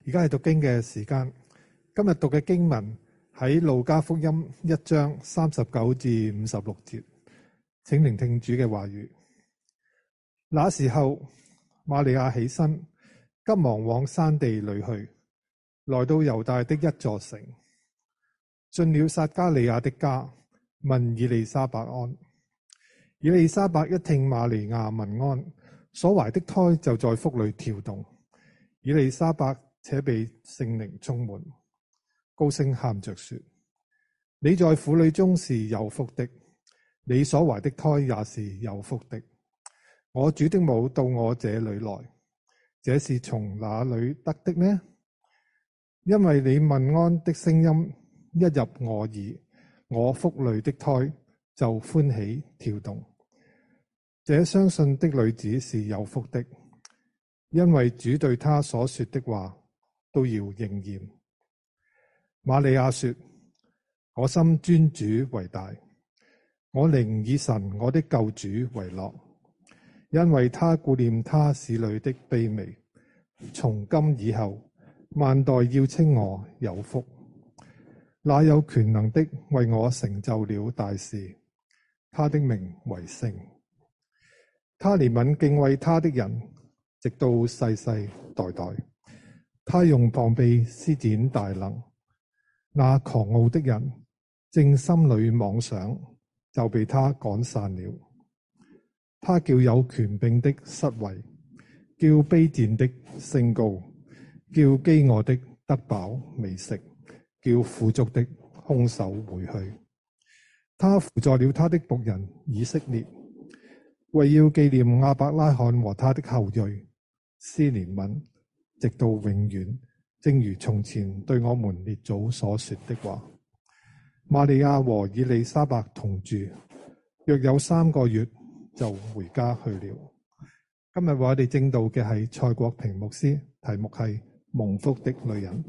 而家係讀經嘅時間。今日讀嘅經文喺路加福音1章39至56節，請聆聽主嘅話語。那時候，瑪利亞起身，急忙往山地裏去，來到猶大的一座城，進了撒加利亞的家，問以利沙伯安。以利沙伯一聽瑪利亞問安，所懷的胎就在腹裏跳動。以利沙伯且被聖靈充滿，高聲喊着說：你在婦女中是有福的，你所懷的胎也是有福的。我主的母到我這裏來，這是從哪裏得的呢？因為你問安的聲音一入我耳，我腹裏的胎就歡喜跳動。這相信的女子是有福的，因為主對她所說的話都要應驗。瑪利亞說：我心尊主為大，我靈以神我的救主為樂，因為他顧念他使女的卑微。從今以後，萬代要稱我有福。那有權能的為我成就了大事，他的名為聖。他憐憫敬畏他的人，直到世世代代。他用膀臂施展大能，那狂傲的人正心裏妄想，就被他趕散了。他叫有權柄的失位，叫卑賤的升高，叫飢餓的得飽美食，叫富足的空手回去。他扶助了他的僕人以色列，為要紀念亞伯拉罕和他的後裔，施憐憫，直到永遠，正如從前對我們列祖所說的話。瑪利亞和以利沙伯同住，約有3個月，就回家去了。今日為我哋證道嘅係蔡國平牧師，題目係蒙福的女人。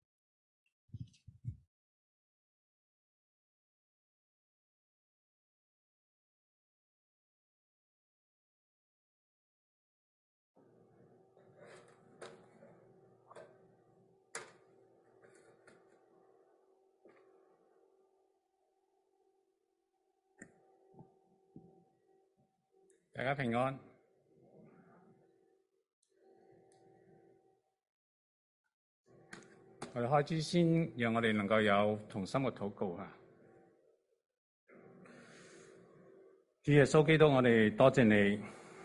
大家平安。我哋開始先，讓我哋能夠有同心嘅禱告啊！主耶穌基督，我哋多謝你，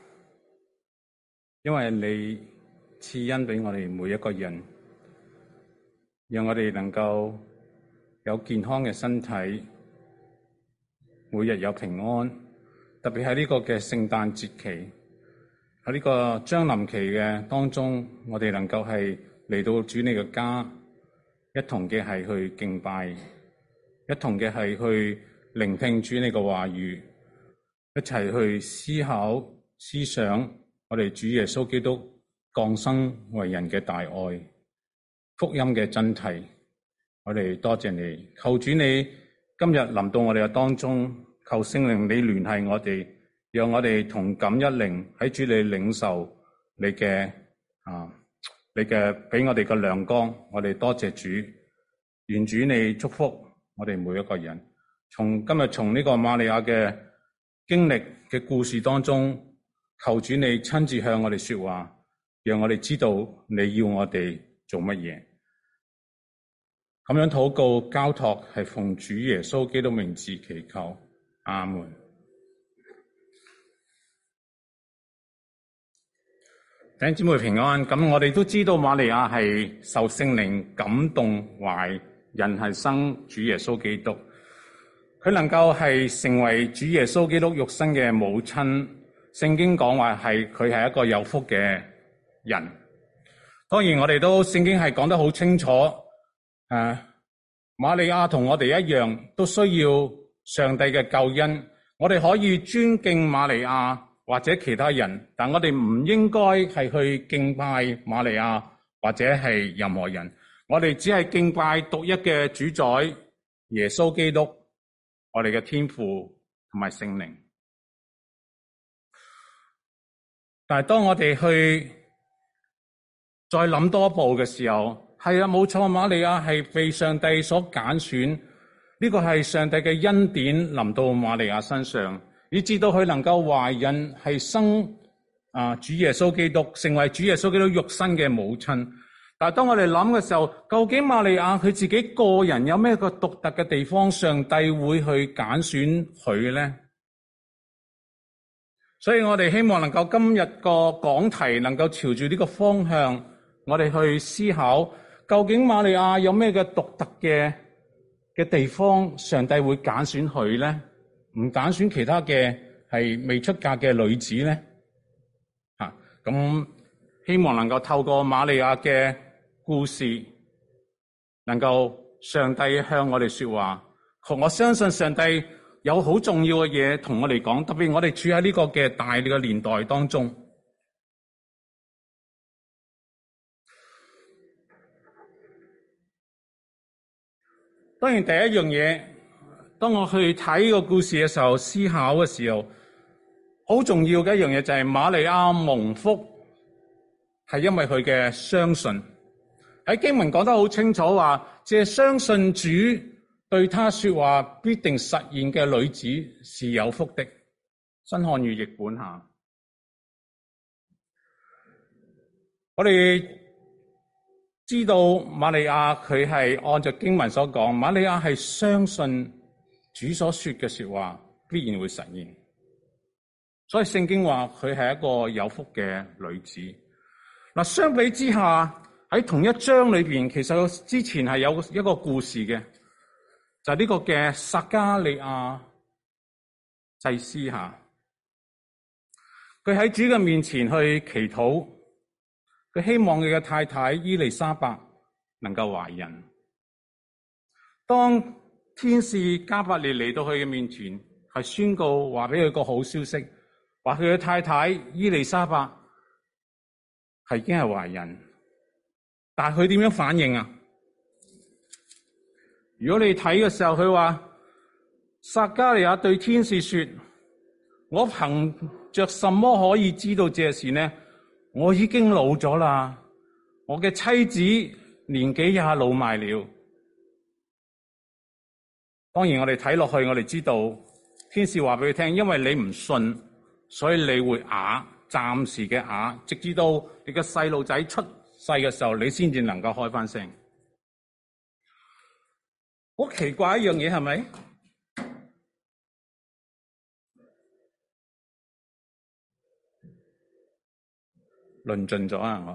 因為你賜恩俾我哋每一個人，讓我哋能夠有健康嘅身體，每日有平安。特別喺呢個嘅聖誕節期，喺呢個將臨期嘅當中，我哋能夠係嚟到主你嘅家，一同嘅係去敬拜，一同嘅係去聆聽主你嘅話語，一齊去思考思想我哋主耶穌基督降生為人嘅大愛，福音嘅真諦。我哋多謝你，求主你今日臨到我哋嘅當中。求聖靈你聯繫我哋，讓我哋同感一靈，喺主你領受你嘅俾我哋嘅亮光。我哋多謝主，願主你祝福我哋每一個人。從今日從呢個瑪利亞嘅經歷嘅故事當中，求主你親自向我哋說話，讓我哋知道你要我哋做乜嘢。咁樣禱告交託係奉主耶穌基督名字祈求。阿門。弟兄姊妹平安。咁我哋都知道瑪利亞係受聖靈感動懷孕係生主耶穌基督，佢能夠係成為主耶穌基督肉身嘅母親。聖經講話係佢係一個有福嘅人。當然我哋都聖經係講得好清楚，瑪利亞同我哋一樣都需要上帝嘅救恩。我哋可以尊敬瑪利亞或者其他人，但我哋唔應該係去敬拜瑪利亞或者係任何人。我哋只係敬拜獨一嘅主宰耶穌基督，我哋嘅天父同埋聖靈。但係當我哋去再諗多一步嘅時候， 係啊，冇錯，瑪利亞係被上帝所揀選，呢個係上帝嘅恩典臨到瑪利亞身上，以致到佢能夠懷孕，係生主耶穌基督，成為主耶穌基督肉身嘅母親。但係當我哋諗嘅時候，究竟瑪利亞佢自己個人有咩個獨特嘅地方，上帝會去揀選佢呢？所以我哋希望能夠今日個講題能夠朝住呢個方向，我哋去思考，究竟瑪利亞有咩嘅獨特嘅地方，上帝會揀選佢呢？唔揀選其他嘅係未出嫁嘅女子呢？咁希望能夠透過瑪利亞嘅故事，能夠上帝向我哋說話。我相信上帝有好重要嘅嘢同我哋講，特別我哋處喺呢個嘅大嘅年代當中。當然第一樣嘢，當我去睇呢個故事嘅時候，思考嘅時候，好重要嘅一樣嘢就係瑪利亞蒙福，係因為佢嘅相信。喺經文講得好清楚話，借相信主對他說話必定實現嘅女子是有福的。新漢語譯本下，我哋知道瑪利亞佢係按照經文所講，瑪利亞係相信主所說嘅說話必然會實現，所以聖經話佢係一個有福嘅女子。嗱，相比之下喺同一章裏邊，其實之前係有一個故事嘅，就係呢個嘅撒迦利亞祭司下，佢喺主嘅面前去祈禱。佢希望佢嘅太太伊麗莎白能夠懷孕。當天使加百列嚟到佢嘅面前，係宣告話俾佢個好消息，話佢嘅太太伊麗莎白係已經係懷孕。但係佢點樣反應啊？如果你睇嘅時候，佢話撒迦利亞對天使說：我憑着什麼可以知道這事呢？我已經老咗啦，我嘅妻子年紀也老邁了。當然我哋睇落去，我哋知道天使話俾佢聽，因為你唔信，所以你會啞，暫時嘅啞，直至到你嘅細路仔出世嘅時候，你先至能夠開翻聲。好奇怪一樣嘢，係咪？論盡咗啊！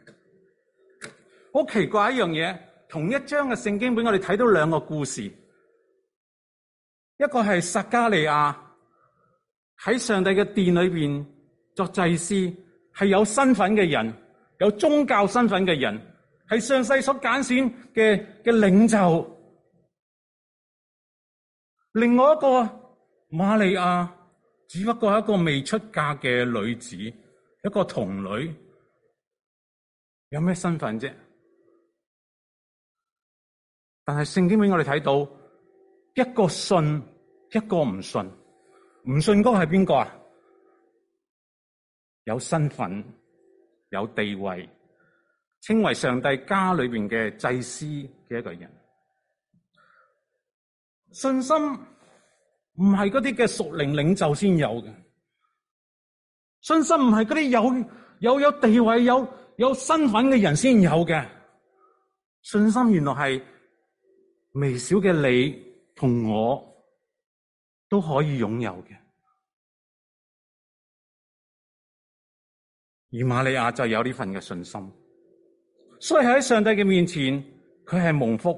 好奇怪一樣嘢，同一章嘅聖經俾我哋睇到兩個故事，一個係撒迦利亞喺上帝嘅殿裏邊作祭司，係有身份嘅人，有宗教身份嘅人，係上帝所揀選嘅領袖。另外一個瑪利亞只不過係一個未出嫁嘅女子，一個童女，有咩身份啫？但係聖經俾我哋睇到，一個信，一個唔信。唔信嗰個係邊個啊？有身份、有地位，稱為上帝家裏邊嘅祭司嘅一個人。信心唔係嗰啲嘅屬靈領袖先有嘅，信心唔係嗰啲有地位、有身份嘅人先有嘅。信心原來係微小嘅你同我都可以擁有嘅。而瑪利亞就有呢份嘅信心，所以喺上帝嘅面前，佢係蒙福，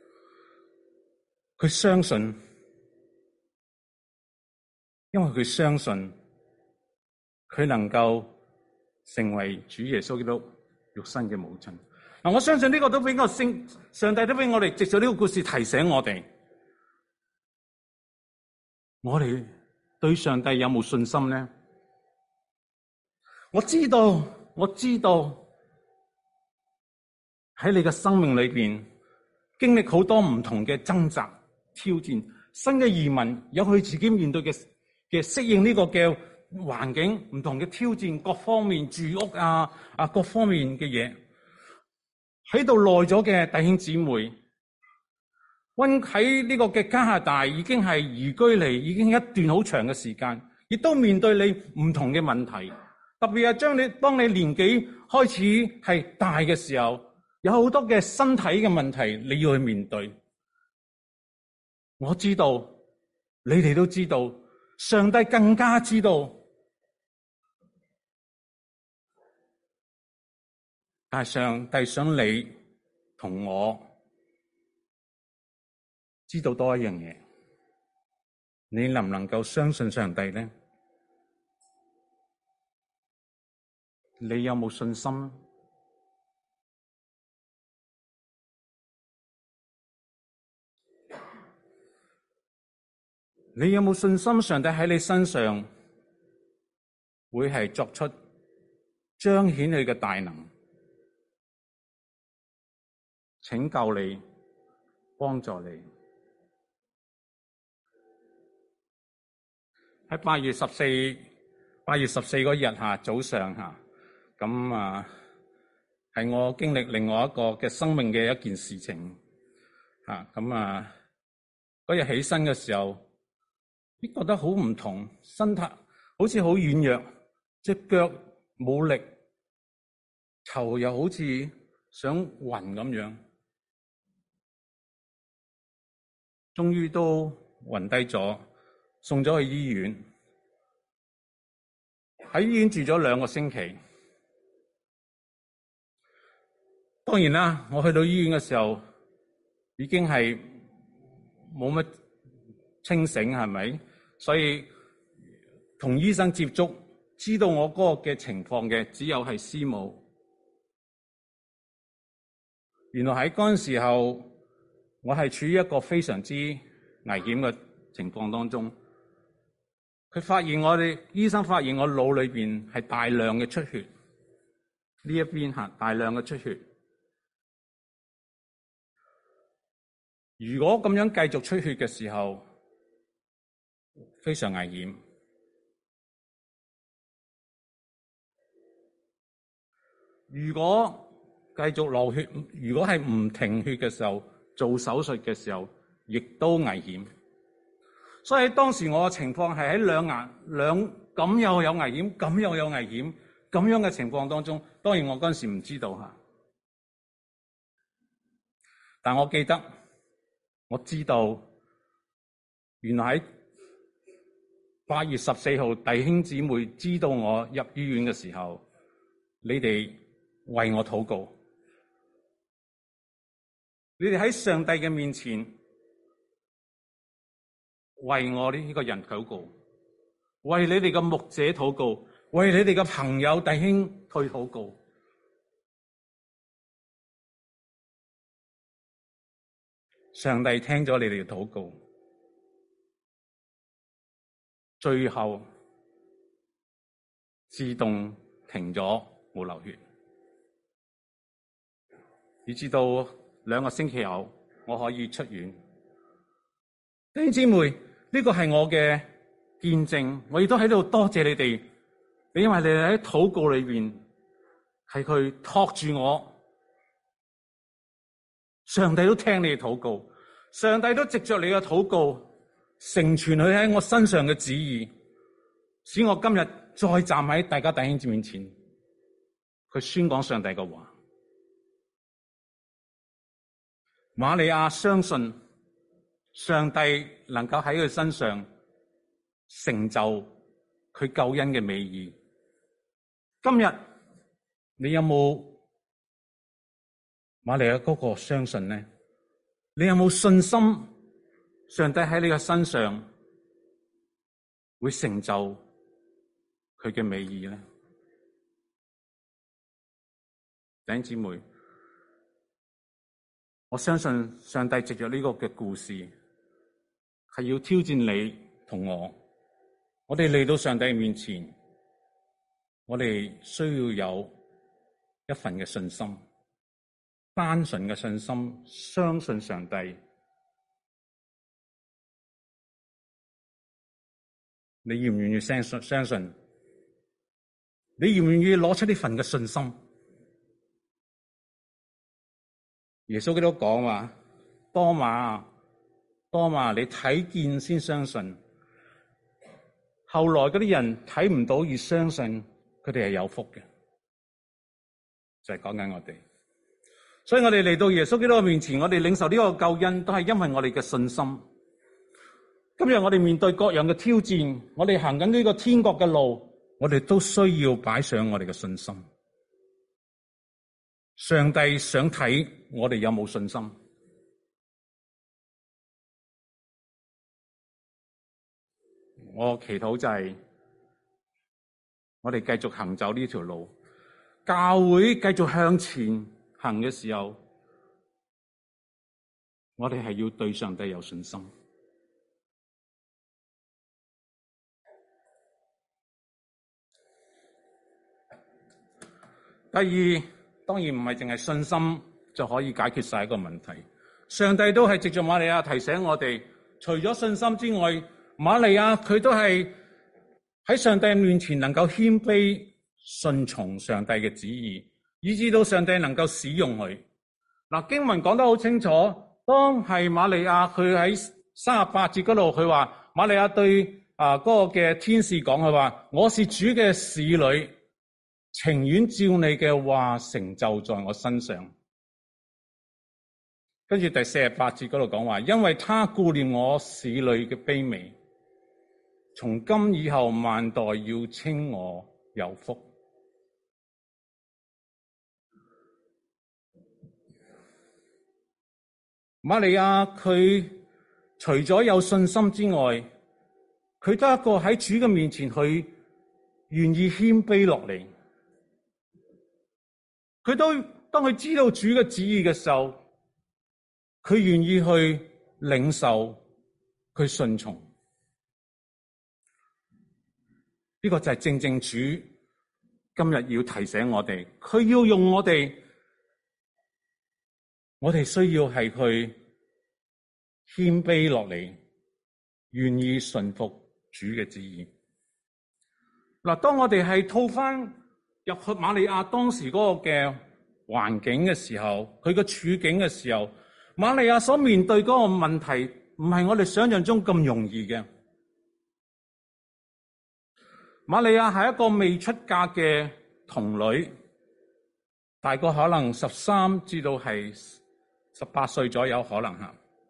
佢相信，因為佢相信佢能夠成為主耶穌基督肉身嘅母親。嗱，我相信呢個都俾個上帝都俾我哋藉住呢個故事提醒我哋對上帝有冇信心呢？我知道喺你嘅生命裏邊經歷好多唔同嘅掙扎、挑戰。新嘅移民有佢自己面對嘅適應呢個嘅環境，唔同嘅挑戰，各方面住屋各方面嘅嘢。 喺度耐咗嘅弟兄姊妹，喺呢個嘅加拿大已經係移居嚟，已經一段好長嘅時間，亦都面對你唔同嘅問題。特別係當你年紀開始係大嘅時候，有好多嘅身體嘅問題你要去面對。我知道，你哋都知道，上帝更加知道。但係上帝想你同我知道多一樣嘢，你能唔能夠相信上帝呢？你有冇信心？你有冇信心？上帝喺你身上會係作出彰顯佢嘅大能，拯救你，幫助你。喺8月14嗰日早上咁係我經歷另外一個嘅生命嘅一件事情嗰日起身嘅時候，覺得好唔同，身體好似好軟弱，隻腳冇力，頭又好似想暈咁樣，終於都暈低咗，送咗去醫院。喺醫院住咗2個星期。當然啦，我去到醫院嘅時候已經係冇乜清醒，係咪？所以同醫生接觸，知道我嗰個嘅情況嘅只有係師母。原來喺嗰陣時候，我係處於一個非常之危險嘅情況當中。醫生發現我腦裏邊係大量嘅出血，呢一邊大量嘅出血。如果咁樣繼續出血嘅時候，非常危險。如果繼續流血，如果係唔停血嘅時候，做手術嘅時候，亦都危險。所以當時我嘅情況係喺咁又有危險，咁又有危險，咁樣嘅情況當中，當然我嗰陣時唔知道但我記得，我知道原來喺8月14號，弟兄姊妹知道我入醫院嘅時候，你哋為我禱告，你哋喺上帝嘅面前為我呢個人禱告，為你哋嘅牧者禱告，為你哋嘅朋友弟兄去禱告。上帝聽咗你哋嘅禱告，最後自動停咗冇流血，以至到2個星期後我可以出院。弟兄姊妹，呢個係我嘅見證，我亦都喺度多謝你哋，因為你哋喺禱告裏邊係去托住我。上帝都聽你嘅禱告，上帝都藉着你嘅禱告成全佢喺我身上嘅旨意，使我今日再站喺大家弟兄姊妹面前，去宣講上帝嘅話。瑪利亞相信上帝能夠喺佢身上成就佢救恩嘅美意。今日你有冇瑪利亞嗰個相信呢？你有冇信心上帝喺你嘅身上會成就佢嘅美意呢？弟兄姊妹，我相信上帝藉着呢個嘅故事係要挑戰你同我哋嚟到上帝面前，我哋需要有一份嘅信心，單純嘅信心，相信上帝。你願唔願意相信？你願唔願意攞出呢份嘅信心？ 耶穌基督講話：多馬，多馬，你睇見先相信。後來嗰啲人睇唔到而相信，佢哋係有福嘅。就係講緊我哋。所以我哋嚟到耶穌基督嘅面前，我哋領受呢個救恩，都係因為我哋嘅信心。今日我哋面對各樣嘅挑戰，我哋行緊呢個天國嘅路，我哋都需要擺上我哋嘅信心。上帝想睇我哋有冇信心。我祈禱就係我哋繼續行走呢條路，教會繼續向前行嘅時候，我哋係要對上帝有信心。第二，當然唔係淨係信心就可以解決晒一個問題。上帝都係藉着瑪利亞提醒我哋，除咗信心之外，瑪利亞佢都係喺上帝面前能夠謙卑順從上帝嘅旨意，以致到上帝能夠使用佢。嗱，經文講得好清楚，當係瑪利亞佢喺38節嗰度，佢話瑪利亞對嗰個嘅天使講，佢話：我是主嘅使女，情願照你嘅話成就在我身上。跟住第48節嗰度講話，因為他顧念我使女嘅卑微，從今以後萬代要稱我有福。瑪利亞佢除咗有信心之外，佢都係一個喺主嘅面前，佢願意謙卑落嚟。佢都當佢知道主嘅旨意嘅時候，佢願意去領受，佢順從。呢個就係正正主今日要提醒我哋，佢要用我哋需要係去謙卑落嚟，願意順服主嘅旨意。嗱，當我哋係套翻入去瑪利亞當時嗰個嘅環境嘅時候，佢個處境嘅時候，瑪利亞所面對嗰個問題唔係我哋想象中咁容易嘅。瑪利亞係一個未出嫁嘅童女，大概可能13至到係18歲左右可能吓。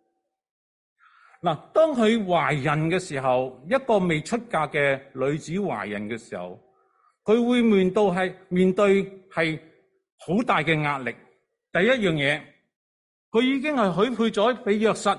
嗱，當佢懷孕嘅時候，一個未出嫁嘅女子懷孕嘅時候，佢會面對係好大嘅壓力。第一樣嘢，佢已經係許配咗俾約瑟。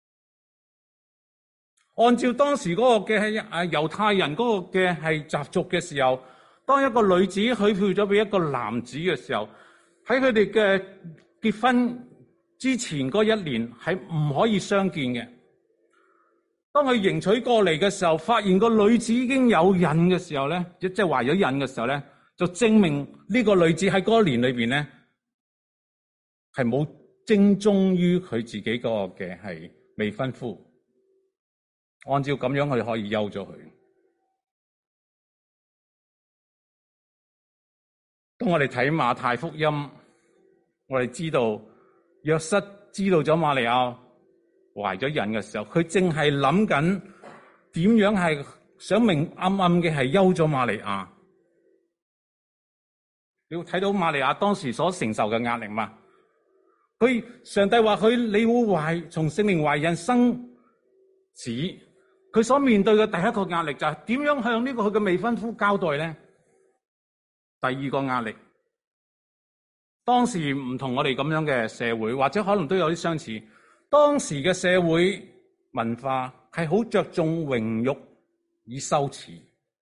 按照當時嗰個嘅猶太人嗰個嘅係習俗嘅時候，當一個女子許配咗俾一個男子嘅時候，喺佢哋嘅結婚之前嗰1年係唔可以相見嘅。當佢迎娶過嚟嘅時候，發現個女子已經有孕嘅時候咧，即係懷咗孕嘅時候咧，就證明呢個女子喺嗰一年裏邊咧係冇精忠於佢自己嗰個嘅係未婚夫。按照咁樣，佢可以休咗佢。當我哋睇馬太福音，我哋知道約瑟知道咗瑪利亞懷咗孕嘅時候，佢正係諗緊點樣係想明暗暗嘅係休咗瑪利亞。你會睇到瑪利亞當時所承受嘅壓力嘛？上帝話你會從聖靈懷孕生子。佢所面對嘅第一個壓力就係點樣向呢個佢嘅未婚夫交代咧？第二個壓力，當時唔同我哋咁樣嘅社會，或者可能都有啲相似。當時嘅社會文化係好着重榮辱以羞恥。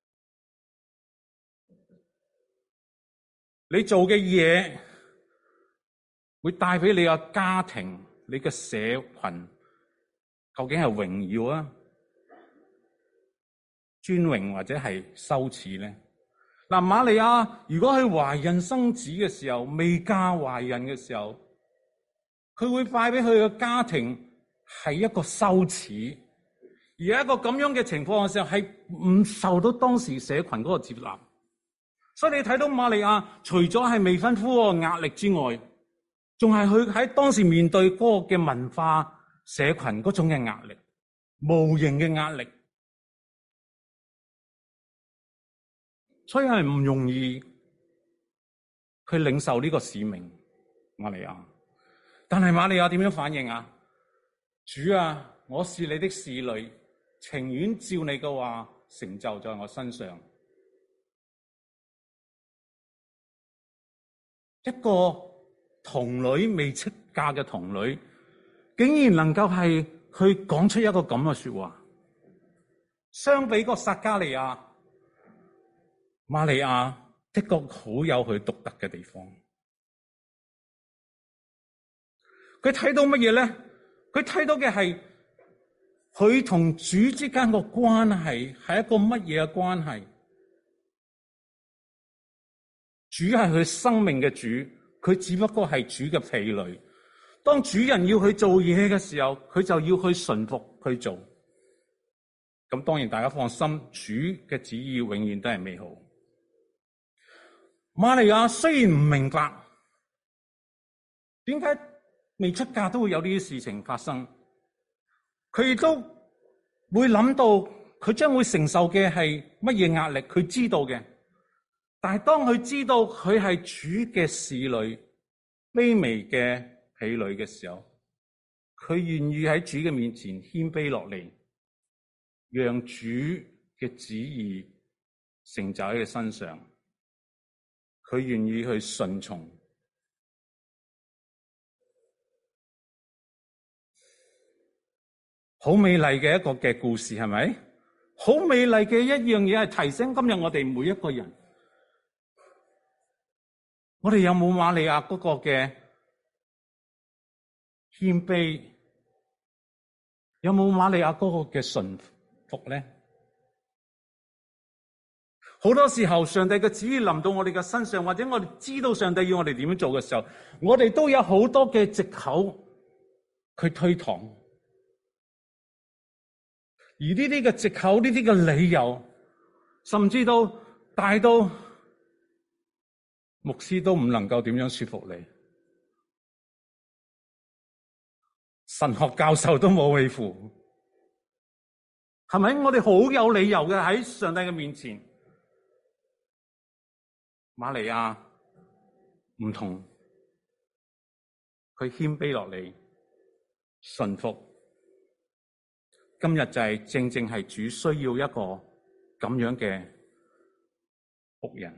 你做嘅嘢會帶俾你嘅家庭、你嘅社群，究竟係榮耀啊、尊榮或者係羞恥咧？嗱，瑪利亞如果佢懷孕生子嘅時候，未嫁懷孕嘅時候，佢會帶俾佢嘅家庭係一個羞恥，而一個咁樣嘅情況嘅時候，係唔受到當時社群嗰個接納。所以你睇到瑪利亞除咗係未婚夫嗰個壓力之外， 仲係佢喺當時面對嗰個嘅文化社群嗰種嘅壓力，無形嘅壓力，所以係唔容易去領受呢個使命。瑪利亞，但係瑪利亞點樣反應啊？主啊，我是你的使女，情願照你嘅話成就在我身上。一個童女未出嫁嘅童女，竟然能夠係去講出一個咁嘅說話。相比個撒迦利亞，瑪利亞的確好有佢獨特嘅地方。佢睇到乜嘢咧？佢睇到嘅係佢同主之間個關係係一個乜嘢嘅關係？主係佢生命嘅主，佢只不過係主嘅婢女。當主人要去做嘢嘅時候，佢就要去順服去做。咁當然大家放心，主嘅旨意永遠都係美好。瑪利亞雖然唔明白點解未出嫁都會有呢啲事情發生，佢亦都會諗到佢將會承受嘅係乜嘢壓力，佢知道嘅。但係當佢知道佢係主嘅使女，卑微嘅婢女嘅時候，佢願意喺主嘅面前謙卑落嚟，讓主嘅旨意成就喺佢身上。佢願意去順從。好美麗嘅一個嘅故事，係咪？好美麗嘅一樣嘢，係提醒今日我哋每一個人。我哋有冇瑪利亞嗰個嘅謙卑？有冇瑪利亞嗰個嘅順服咧？好多時候，上帝嘅旨意臨到我哋嘅身上，或者我哋知道上帝要我哋點樣做嘅時候，我哋都有好多嘅藉口去推搪。而呢啲嘅藉口，呢啲嘅理由，甚至到大到牧師都唔能夠點樣說服你，神學教授都冇氣乎，係咪？我哋好有理由嘅喺上帝嘅面前。瑪利亞唔同，佢謙卑落嚟，順服。今日就係正正係主需要一個咁樣嘅僕人，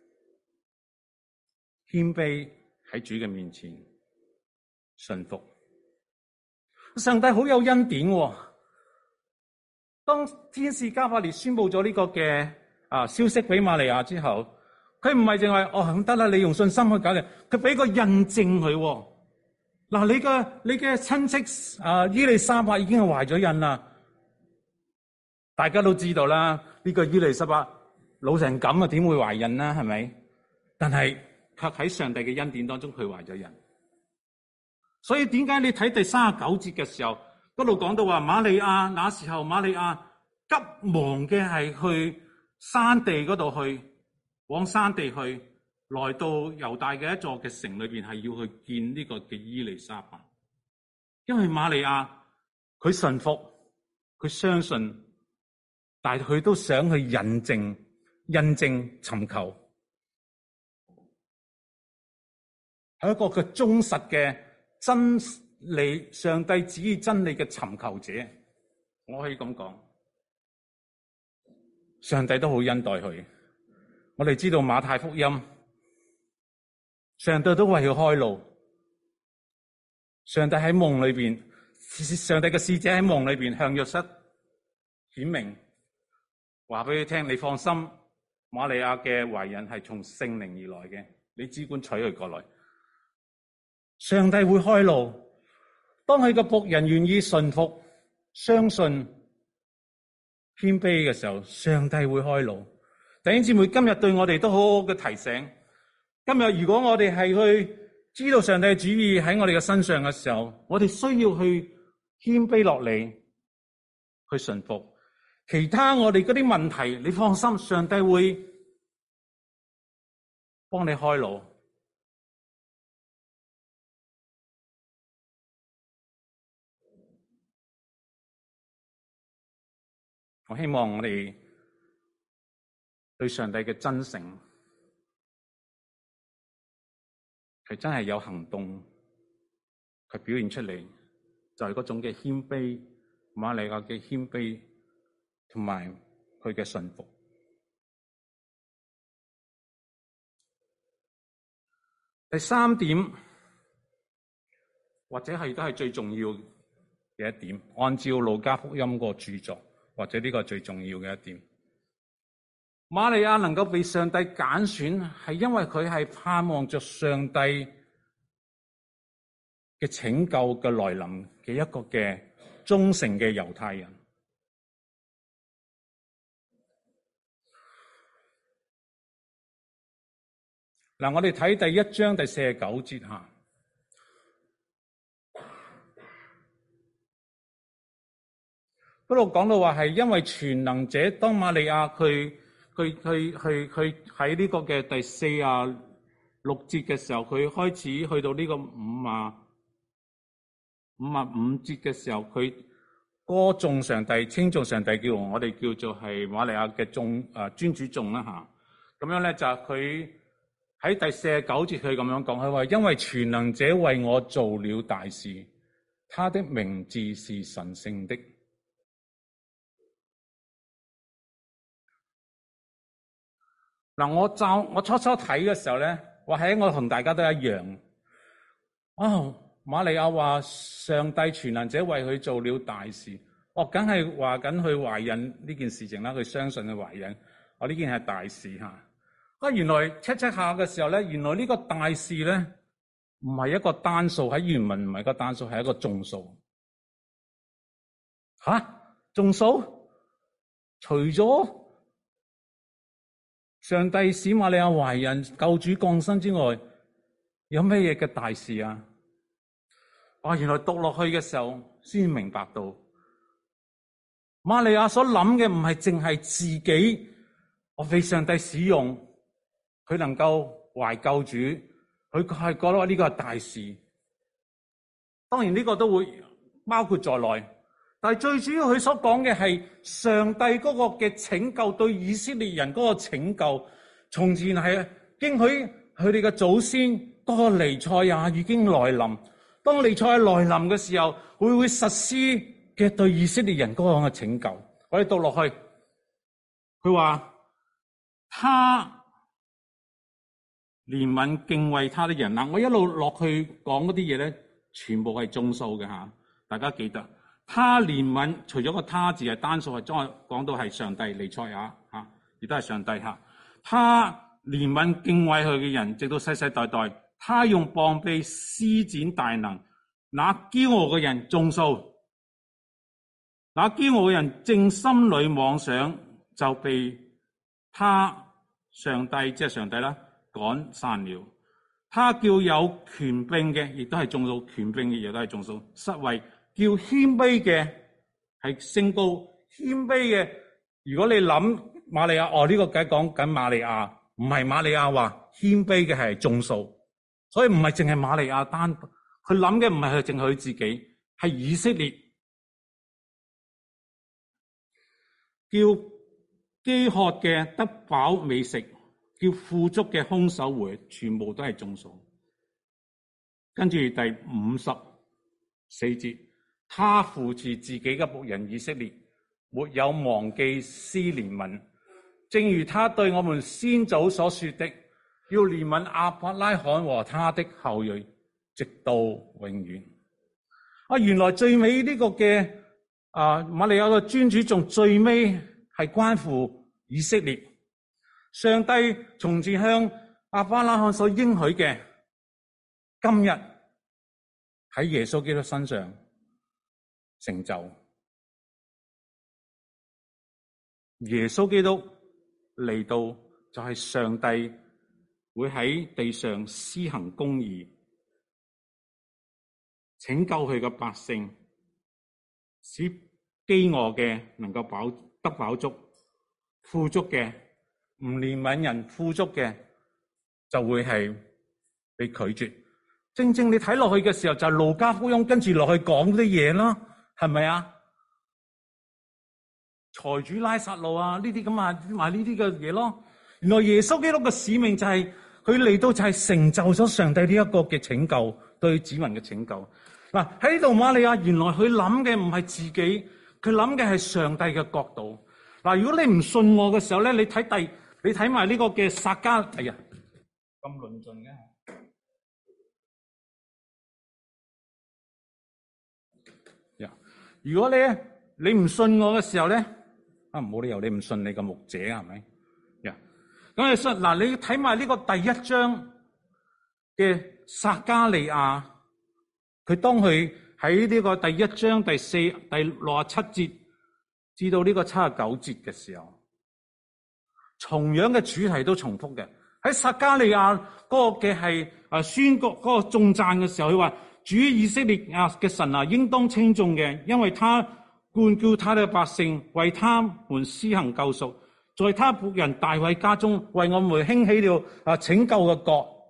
謙卑喺主嘅面前順服。上帝好有恩典喎。當天使加百列宣布咗呢個嘅消息俾瑪利亞之後，佢唔係淨係咁得啦，你用信心去搞掂，佢俾個印證佢喎。嗱，你嘅親戚伊麗莎白已經係懷咗孕啦。大家都知道啦，呢個伊麗莎白老成咁啊，點會懷孕啦？係咪？但係卻喺上帝嘅恩典當中，佢懷咗孕。所以點解你睇第39節嘅時候，嗰度講到話瑪利亞，那時候瑪利亞急忙嘅係去山地嗰度去，往山地去，來到猶大嘅一座嘅城裏邊，係要去見呢個嘅伊麗莎白。因為瑪利亞佢順服，佢相信。但係佢都想去印證、尋求，係一個嘅忠實嘅真理、上帝旨意真理嘅尋求者。我可以咁講，上帝都好恩待佢。我哋知道馬太福音，上帝都為佢開路。上帝喺夢裏邊，上帝嘅使者喺夢裏邊向約瑟顯明。話俾佢聽，你放心，瑪利亞嘅懷孕係從聖靈而來嘅，你只管娶佢過來。上帝會開路，當佢個僕人願意順服、相信、謙卑嘅時候，上帝會開路。弟兄姊妹，今日對我哋都好好嘅提醒。今日如果我哋係去知道上帝嘅旨意喺我哋嘅身上嘅時候，我哋需要去謙卑落嚟，去順服。其他我哋嗰啲問題，你放心，上帝會幫你開路。 我希望我哋對上帝嘅真誠係真係有行動，佢表現出嚟就係嗰種嘅謙卑，瑪利亞嘅謙卑同埋佢嘅順服。第三點，或者係都係最重要嘅一點，按照路加福音個著作，或者呢個最重要嘅一點，瑪利亞能夠被上帝揀選，係因為佢係盼望着上帝嘅拯救嘅來臨嘅一個嘅忠誠嘅猶太人。嗱，我哋睇第1章第49節下，嗰度講到話係因為全能者，當瑪利亞佢喺呢個嘅第46節嘅時候，佢開始去到呢個55節嘅時候，佢歌頌上帝，稱頌上帝，我哋叫做係瑪利亞嘅尊主頌啦吓。咁樣咧就係佢喺第49節佢咁樣講，佢話因為全能者為我做了大事，他的名字是神聖的。嗱，我初初睇嘅時候咧，或者我同大家都一樣。瑪利亞話上帝全能者為佢做了大事，梗係話緊佢懷孕呢件事情啦，佢相信佢懷孕，呢件係大事吓。原來 check 下嘅時候咧，原來呢個大事咧唔係一個單數，喺原文唔係一個單數，係一個眾數。眾數？除咗上帝使瑪利亞懷孕、救主降生之外，有咩嘢嘅大事啊？原來讀落去嘅時候先明白到，瑪利亞所諗嘅唔係淨係自己，我被上帝使用，佢能夠懷救主，佢係覺得呢個係大事。當然呢個都會包括在內，但係最主要佢所講嘅係上帝嗰個嘅拯救，對以色列人嗰個拯救，從前係經許佢哋嘅祖先嗰個彌賽亞已經來臨。當彌賽亞來臨嘅時候，會實施嘅對以色列人嗰個嘅拯救。我哋讀落去，佢話他憐憫敬畏他的人。嗱，我一路落去講嗰啲嘢咧，全部係眾數嘅吓，大家記得。他憐憫，除咗個他字係單數，係將講到係上帝彌賽亞吓，亦都係上帝吓。他憐憫敬畏佢嘅人，直到世世代代。他用膀臂施展大能，那驕傲嘅人眾數，那驕傲嘅人正心裏妄想，就被他上帝即係上帝啦趕散了。他叫有權柄嘅，亦都係眾數；權柄嘅亦都係眾數。失位叫謙卑嘅係升高，謙卑嘅。如果你諗瑪利亞，呢個梗係講緊瑪利亞，唔係瑪利亞話謙卑嘅係眾數。所以唔係淨係瑪利亞單，佢諗嘅唔係佢淨係佢自己，係以色列。叫飢渴嘅得飽美食，叫富足嘅空手回，全部都係眾數。跟住第54節，他扶持自己嘅僕人以色列，沒有忘記施憐憫，正如他對我們先祖所說的，要憐憫亞伯拉罕和他的後裔，直到永遠。原來最尾呢個嘅瑪利亞嘅尊主頌最尾係關乎以色列。上帝從前向亞伯拉罕所應許嘅，今日喺耶穌基督身上成就。耶穌基督嚟到就係上帝會喺地上施行公義，拯救佢嘅百姓，使飢餓嘅能夠得飽足，富足嘅唔憐憫人，富足嘅就會係被拒絕。正正你睇落去嘅時候，就係路加福音跟住落去講啲嘢啦，係咪啊？ 財主拉撒路啊，呢啲咁啊賣呢啲嘅嘢咯。原來耶穌基督嘅使命就係佢嚟到就係成就咗上帝呢一個嘅拯救，對子民嘅拯救。嗱，喺呢度瑪利亞原來佢諗嘅唔係自己，佢諗嘅係上帝嘅角度。嗱，如果你唔信我嘅時候咧，你睇埋呢個嘅撒迦，哎呀，咁論盡嘅。如果你唔信我嘅時候咧，冇理由你唔信你個牧者係咪？咁你信嗱，你睇埋呢個第一章嘅撒迦利亞，佢當佢喺呢個第一章第67節至到呢個79節嘅時候，同樣嘅主題都重複嘅。喺撒迦利亞嗰個嘅係宣告嗰個頌讚嘅時候，佢話主以色列嘅神啊，應當稱頌嘅，因為他灌叫他的百姓，為他們施行救贖。在他僕人大衛家中，為我們興起了拯救嘅國。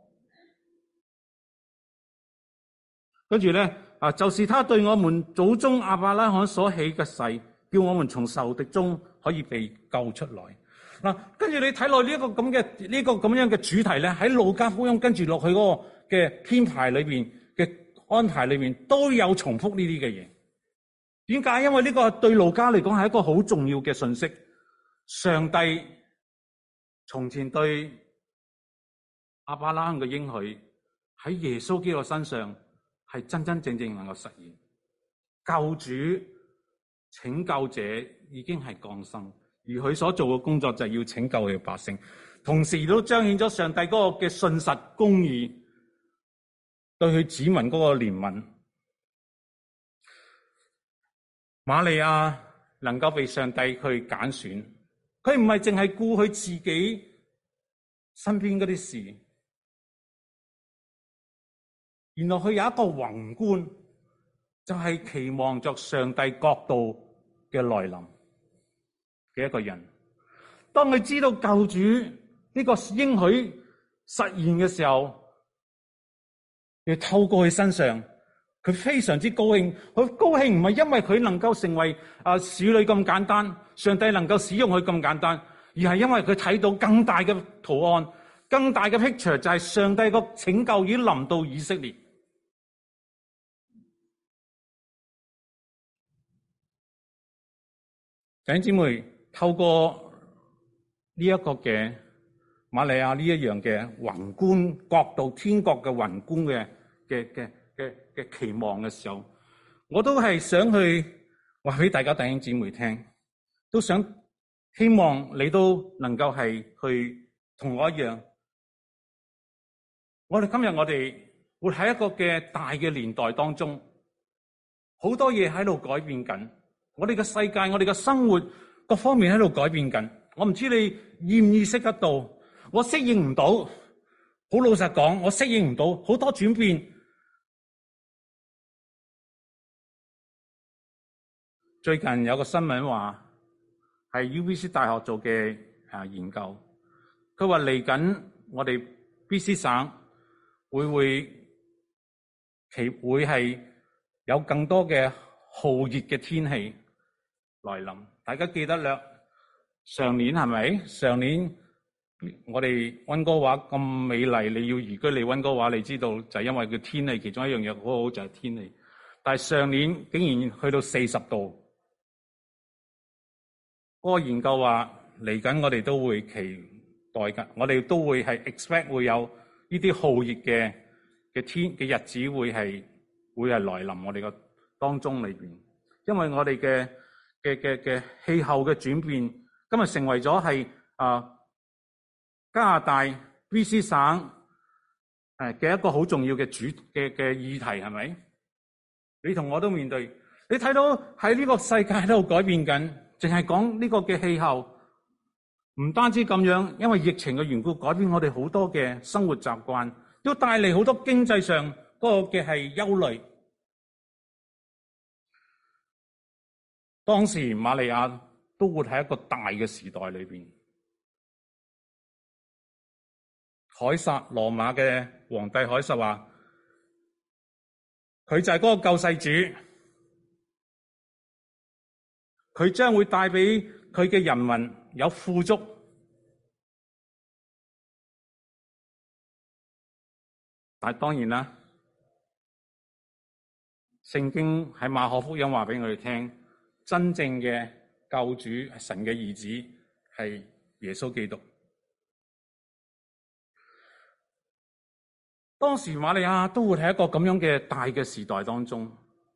跟住咧就是他對我們祖宗亞伯拉罕所起嘅誓，叫我們從仇敵中可以被救出來。嗱，跟住你睇落呢一個咁樣嘅主題咧，喺路加福音跟住落去嗰個嘅編排裏邊嘅安排裏面都有重複呢啲嘅嘢。點解？因為呢個對路加嚟講係一個好重要嘅信息。上帝從前對亞伯拉罕嘅應許喺耶穌基督身上係真真正正能夠實現。救主拯救者已經係降生，而佢所做嘅工作就係要拯救佢嘅百姓，同時亦都彰顯咗上帝嗰個嘅信實公義，對佢子民嗰個憐憫。瑪利亞能夠被上帝去揀選，佢唔係淨係顧佢自己身邊嗰啲事，原來佢有一個宏觀，就係期望着上帝國度嘅來臨嘅一個人。當佢知道救主呢個應許實現嘅時候，要透過佢身上，佢非常之高興。佢高興唔係因為佢能夠成為處女咁簡單，上帝能夠使用佢咁簡單，而係因為佢睇到更大嘅圖案，更大嘅 picture， 就係上帝個拯救已經臨到以色列。弟兄姊妹，透過呢一個嘅瑪利亞呢一樣嘅宏觀角度，天國嘅宏觀嘅期望嘅時候，我都係想去話俾大家弟兄姊妹聽，都想希望你都能夠係去同我一樣。今日我哋活喺一個嘅大嘅年代當中，好多嘢喺度改變緊。我哋嘅世界，我哋嘅生活各方面喺度改變緊。我唔知你意唔意識得到，我適應唔到。好老實講，我適應唔到好多轉變。最近有個新聞話係 UBC 大學做嘅研究，佢話嚟緊我哋 BC 省會係有更多嘅酷熱嘅天氣來臨。大家記得啦，上年係咪？上年我哋溫哥華咁美麗，你要移居嚟溫哥華，你知道就係因為佢天氣，其中一樣嘢好好就係天氣。但係上年竟然去到40度，嗰個研究話嚟緊我哋都會期待緊，我哋都會係 expect 會有呢啲酷熱嘅日子會係來臨我哋嘅當中裏邊，因為我哋嘅氣候嘅轉變，今日成為咗係加拿大 BC 省嘅一個好重要嘅嘅議題，係咪？你同我都面對，你睇到喺呢個世界喺度改變緊，淨係講呢個嘅氣候，唔單止咁樣，因為疫情嘅緣故，改變我哋好多嘅生活習慣，都帶嚟好多經濟上嗰個嘅係憂慮。當時瑪利亞都活喺一個大嘅時代裏邊，羅馬嘅皇帝凱撒話，佢就係嗰個救世主， 佢將會帶俾佢嘅人民有富足。但係當然啦，聖經喺馬可福音話俾我哋聽，真正嘅救主係神嘅兒子，係耶穌基督。當時瑪利亞都會喺一個咁樣嘅大嘅時代當中，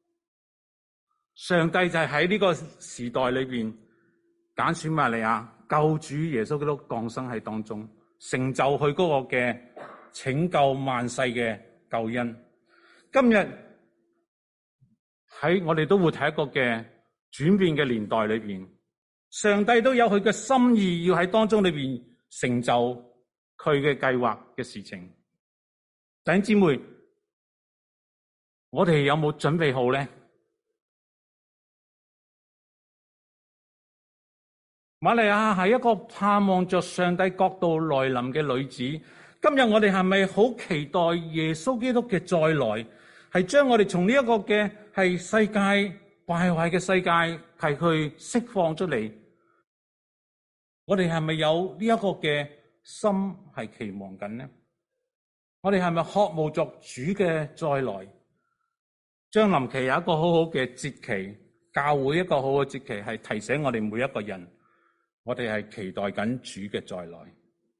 上帝就係喺呢個時代裏邊揀選瑪利亞，救主耶穌基督降生喺當中，成就佢嗰個嘅拯救萬世嘅救恩。今日喺我哋都會睇一個嘅轉變嘅年代裏邊，上帝都有佢嘅心意要喺當中裏邊成就佢嘅計劃嘅事情。弟兄姊妹，我哋有冇準備好呢？瑪利亞係一個盼望着上帝國度來臨嘅女子。今日我哋係咪好期待耶穌基督嘅再來，係將我哋從呢一個嘅係世界敗壞嘅世界係去釋放出嚟？我哋係咪有呢一個嘅心係期望緊呢？我哋係咪渴慕作主嘅再來？將臨期有一個好好嘅節期，教會一個好好嘅節期，係提醒我哋每一個人，我哋係期待緊主嘅再來。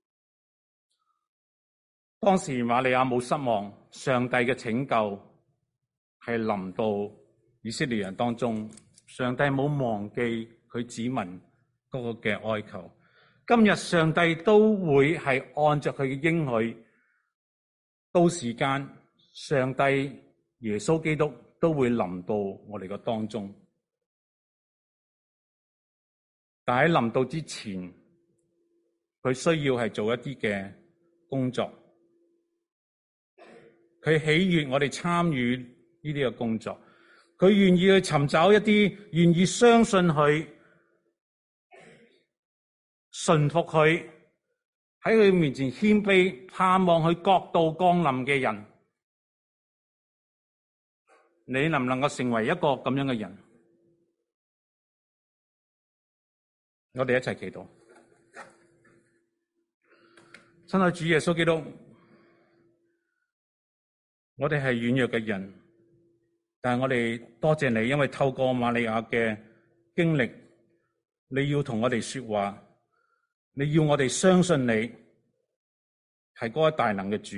當時瑪利亞冇失望，上帝嘅拯救係臨到以色列人當中，上帝冇忘記佢子民嗰個嘅哀求。今日上帝都會係按着佢嘅應許，到時間上帝耶穌基督都會臨到我哋嘅當中。但喺臨到之前，佢需要係做一啲嘅工作。佢喜悅我哋參與呢啲嘅工作，佢願意去尋找一啲願意相信佢、順服佢，喺佢面前謙卑，盼望佢國度降臨嘅人。你能唔能夠成為一個咁樣嘅人？我哋一齊祈禱。親愛主耶穌基督，我哋係軟弱嘅人，但係我哋多謝你，因為透過瑪利亞嘅經歷，你要同我哋說話，你要我哋相信你係嗰個大能嘅主，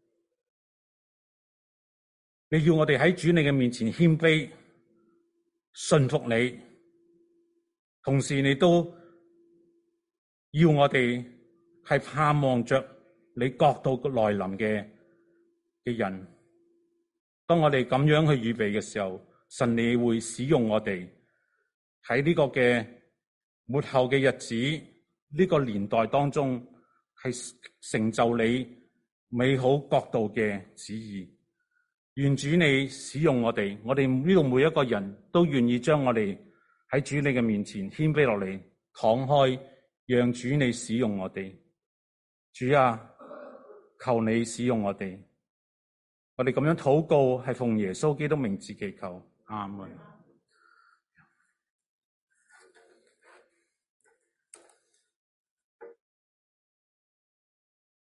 你要我哋喺主你嘅面前謙卑順服你，同時你都要我哋係盼望着你國度來臨嘅人。當我哋咁樣去預備嘅時候，神你會使用我哋喺呢個嘅末後嘅日子，呢個年代當中係成就你美好國度嘅旨意。願主你使用我哋呢度每一個人都願意將我哋喺主你嘅面前謙卑落嚟，敞開，讓主你使用我哋。主啊，求你使用我哋。我哋咁樣禱告係奉耶穌基督名字祈求，阿門。